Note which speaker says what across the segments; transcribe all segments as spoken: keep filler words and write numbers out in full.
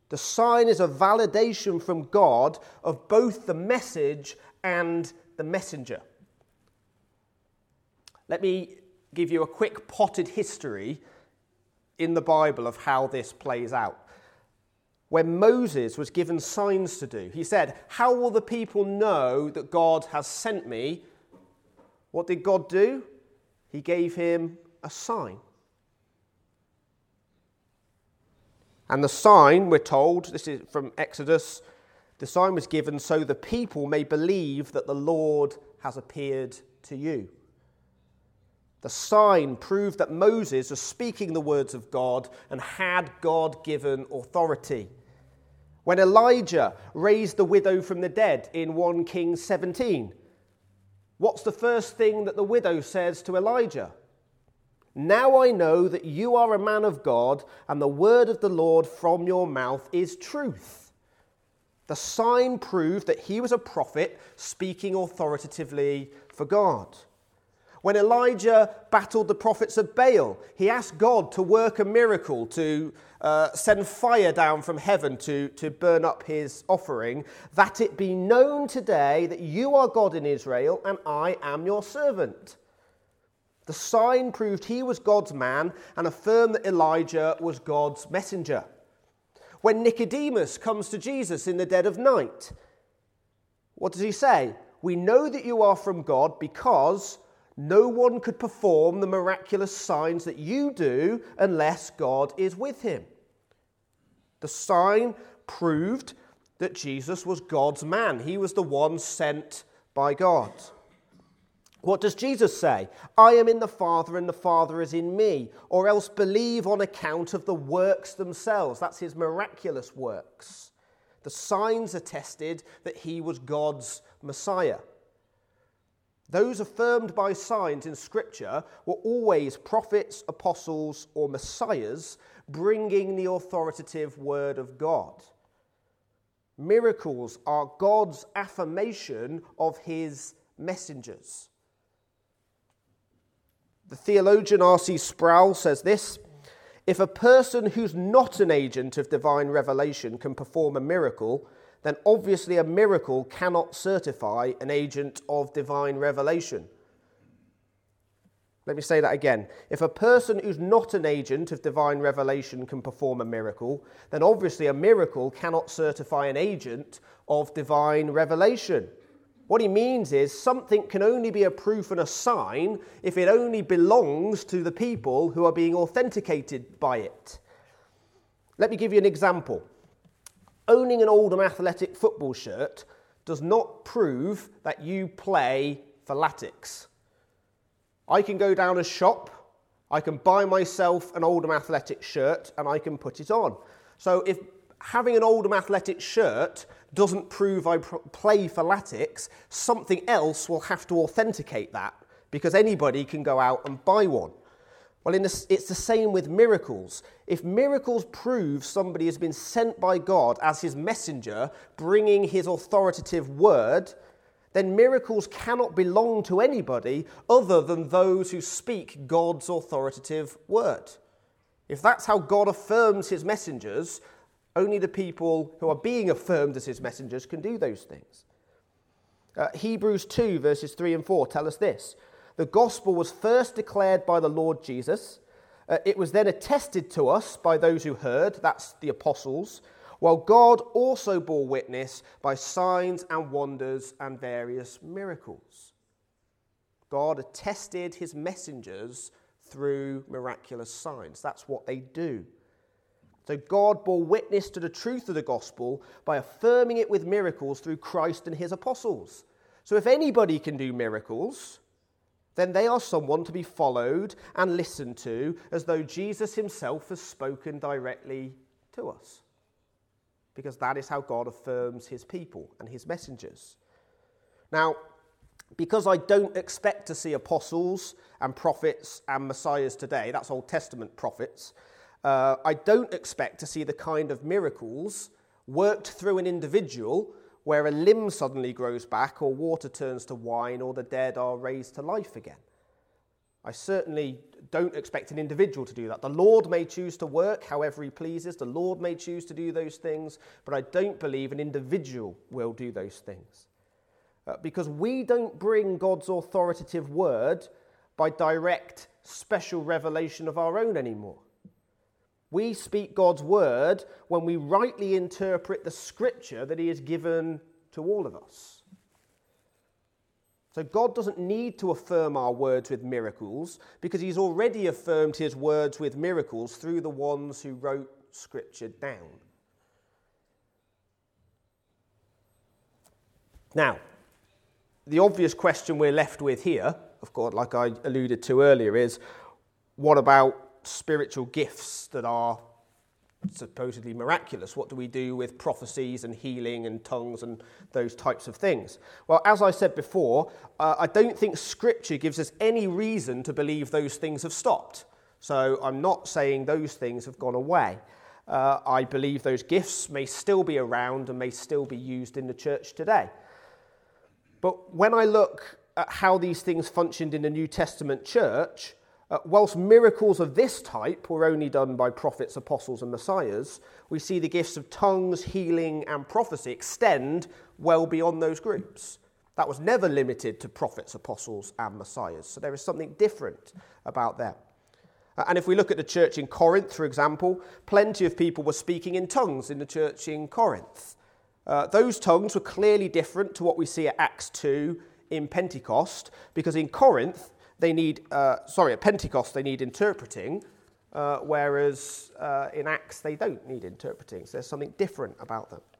Speaker 1: The sign is a validation from God of both the message and the messenger. Let me give you a quick potted history in the Bible of how this plays out. When Moses was given signs to do, he said, "How will the people know that God has sent me?" What did God do? He gave him a sign. And the sign, we're told, this is from Exodus, the sign was given so the people may believe that the Lord has appeared to you. The sign proved that Moses was speaking the words of God and had God-given authority. When Elijah raised the widow from the dead in First Kings seventeen, what's the first thing that the widow says to Elijah? "Now I know that you are a man of God, and the word of the Lord from your mouth is truth." The sign proved that he was a prophet speaking authoritatively for God. When Elijah battled the prophets of Baal, he asked God to work a miracle, to uh, send fire down from heaven to, to burn up his offering, "that it be known today that you are God in Israel, and I am your servant." The sign proved he was God's man and affirmed that Elijah was God's messenger. When Nicodemus comes to Jesus in the dead of night, what does he say? "We know that you are from God because no one could perform the miraculous signs that you do unless God is with him." The sign proved that Jesus was God's man. He was the one sent by God. What does Jesus say? "I am in the Father and the Father is in me," or else believe on account of the works themselves. That's his miraculous works. The signs attested that he was God's Messiah. Those affirmed by signs in Scripture were always prophets, apostles, or messiahs bringing the authoritative word of God. Miracles are God's affirmation of his messengers. The theologian R C Sproul says this: "If a person who's not an agent of divine revelation can perform a miracle, then obviously a miracle cannot certify an agent of divine revelation." Let me say that again. If a person who's not an agent of divine revelation can perform a miracle, then obviously a miracle cannot certify an agent of divine revelation. What he means is something can only be a proof and a sign if it only belongs to the people who are being authenticated by it. Let me give you an example. Owning an Oldham Athletic football shirt does not prove that you play for Latics. I can go down a shop, I can buy myself an Oldham Athletic shirt, and I can put it on. So if having an Oldham Athletic shirt doesn't prove I pr- play for Latics, something else will have to authenticate that, because anybody can go out and buy one. Well, in this, it's the same with miracles. If miracles prove somebody has been sent by God as his messenger, bringing his authoritative word, then miracles cannot belong to anybody other than those who speak God's authoritative word. If that's how God affirms his messengers, only the people who are being affirmed as his messengers can do those things. Uh, Hebrews two, verses three and four tell us this: "The gospel was first declared by the Lord Jesus. Uh, it was then attested to us by those who heard," that's the apostles, "while God also bore witness by signs and wonders and various miracles." God attested his messengers through miraculous signs. That's what they do. So God bore witness to the truth of the gospel by affirming it with miracles through Christ and his apostles. So if anybody can do miracles, then they are someone to be followed and listened to, as though Jesus himself has spoken directly to us. Because that is how God affirms his people and his messengers. Now, because I don't expect to see apostles and prophets and messiahs today, that's Old Testament prophets, uh, I don't expect to see the kind of miracles worked through an individual where a limb suddenly grows back, or water turns to wine, or the dead are raised to life again. I certainly don't expect an individual to do that. The Lord may choose to work however he pleases. The Lord may choose to do those things, but I don't believe an individual will do those things. Uh, because we don't bring God's authoritative word by direct special revelation of our own anymore. We speak God's word when we rightly interpret the scripture that he has given to all of us. So God doesn't need to affirm our words with miracles because he's already affirmed his words with miracles through the ones who wrote scripture down. Now, the obvious question we're left with here, of course, like I alluded to earlier, is what about spiritual gifts that are supposedly miraculous? What do we do with prophecies and healing and tongues and those types of things? Well, as I said before, uh, I don't think Scripture gives us any reason to believe those things have stopped. So I'm not saying those things have gone away. Uh, I believe those gifts may still be around and may still be used in the church today. But when I look at how these things functioned in the New Testament church, Uh, whilst miracles of this type were only done by prophets, apostles and messiahs, we see the gifts of tongues, healing and prophecy extend well beyond those groups. That was never limited to prophets, apostles and messiahs. So there is something different about them. Uh, and if we look at the church in Corinth, for example, plenty of people were speaking in tongues in the church in Corinth. Uh, those tongues were clearly different to what we see at Acts two in Pentecost, because in Corinth, They need, uh, sorry, at Pentecost they need interpreting, uh, whereas uh, in Acts they don't need interpreting. So there's something different about them.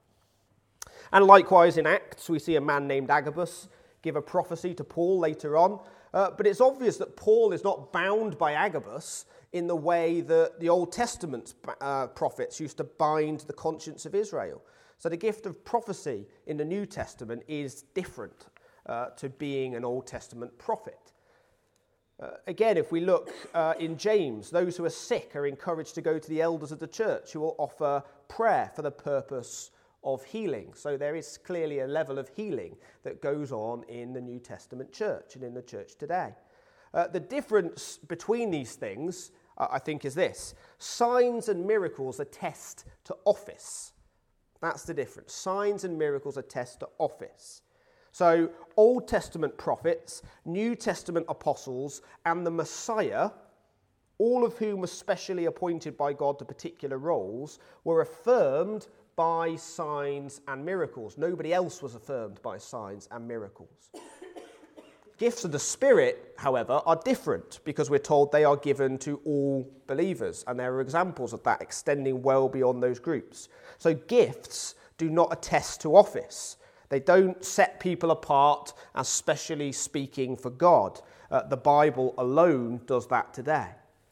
Speaker 1: And likewise in Acts we see a man named Agabus give a prophecy to Paul later on. Uh, but it's obvious that Paul is not bound by Agabus in the way that the Old Testament uh, prophets used to bind the conscience of Israel. So the gift of prophecy in the New Testament is different uh, to being an Old Testament prophet. Uh, again, if we look uh, in James, those who are sick are encouraged to go to the elders of the church who will offer prayer for the purpose of healing. So there is clearly a level of healing that goes on in the New Testament church and in the church today. Uh, the difference between these things, uh, I think, is this. Signs and miracles attest to office. That's the difference. Signs and miracles attest to office. So Old Testament prophets, New Testament apostles, and the Messiah, all of whom were specially appointed by God to particular roles, were affirmed by signs and miracles. Nobody else was affirmed by signs and miracles. Gifts of the Spirit, however, are different because we're told they are given to all believers, and there are examples of that extending well beyond those groups. So gifts do not attest to office. They don't set people apart as specially speaking for God. Uh, the Bible alone does that today.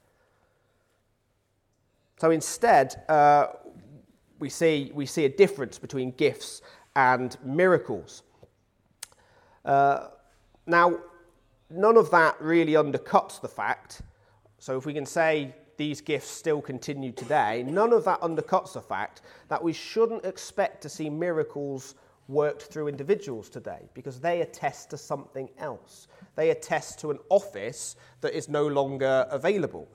Speaker 1: So instead, uh, we see we see a difference between gifts and miracles. Uh, now, none of that really undercuts the fact, so if we can say these gifts still continue today, none of that undercuts the fact that we shouldn't expect to see miracles worked through individuals today, because they attest to something else. They attest to an office that is no longer available.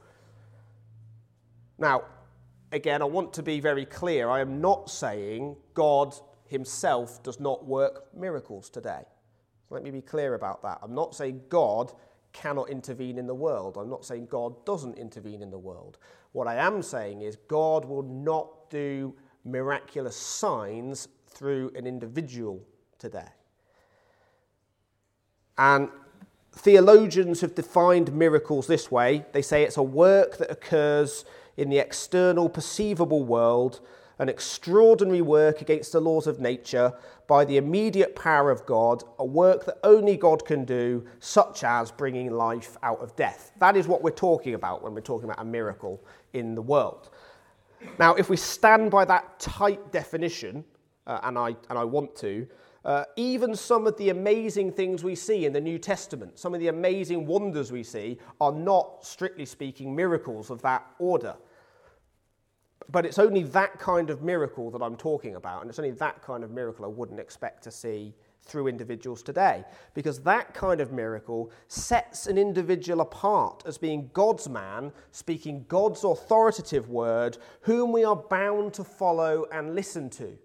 Speaker 1: Now, again, I want to be very clear. I am not saying God himself does not work miracles today. So let me be clear about that. I'm not saying God cannot intervene in the world. I'm not saying God doesn't intervene in the world. What I am saying is God will not do miraculous signs through an individual today. And theologians have defined miracles this way. They say it's a work that occurs in the external perceivable world, an extraordinary work against the laws of nature by the immediate power of God, a work that only God can do, such as bringing life out of death. That is what we're talking about when we're talking about a miracle in the world. Now, if we stand by that tight definition, Uh, and I and I want to, uh, even some of the amazing things we see in the New Testament, some of the amazing wonders we see, are not, strictly speaking, miracles of that order. But it's only that kind of miracle that I'm talking about, and it's only that kind of miracle I wouldn't expect to see through individuals today, because that kind of miracle sets an individual apart as being God's man, speaking God's authoritative word, whom we are bound to follow and listen to.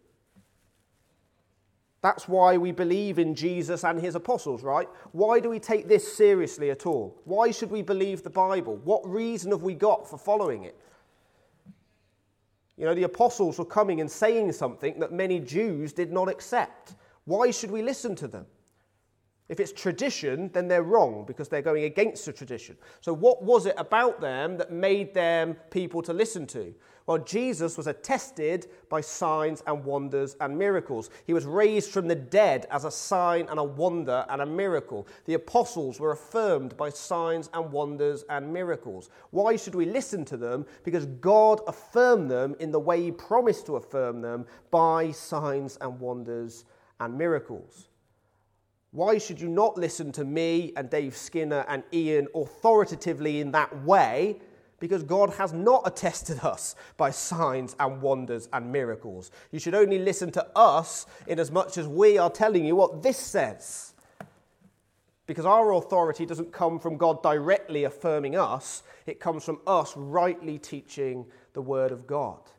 Speaker 1: That's why we believe in Jesus and his apostles, right? Why do we take this seriously at all? Why should we believe the Bible? What reason have we got for following it? You know, the apostles were coming and saying something that many Jews did not accept. Why should we listen to them? If it's tradition, then they're wrong because they're going against the tradition. So what was it about them that made them people to listen to? Well, Jesus was attested by signs and wonders and miracles. He was raised from the dead as a sign and a wonder and a miracle. The apostles were affirmed by signs and wonders and miracles. Why should we listen to them? Because God affirmed them in the way he promised to affirm them by signs and wonders and miracles. Why should you not listen to me and Dave Skinner and Ian authoritatively in that way? Because God has not attested us by signs and wonders and miracles. You should only listen to us in as much as we are telling you what this says. Because our authority doesn't come from God directly affirming us. It comes from us rightly teaching the word of God.